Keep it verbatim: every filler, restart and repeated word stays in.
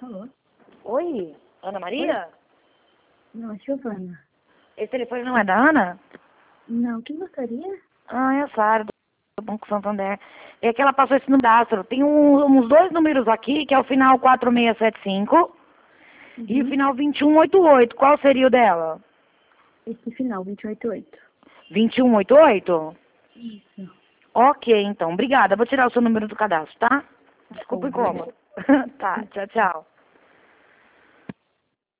Alô? Oi, Ana Maria? Não, é Giovana. Esse telefone não é da Ana? Não, quem gostaria? Ah, é a Sara, do Banco Santander. É que ela passou esse número. Tem um- uns dois números aqui, que é o final quatro seis sete cinco Uhum. e o final vinte e um oitenta e oito. Qual seria o dela? Esse final, vinte e oito oito. vinte e um oitenta e oito? Isso. Ok, então. Obrigada. Vou tirar o seu número do cadastro, tá? Desculpa o Bom, incômodo. Tá, tchau, tchau.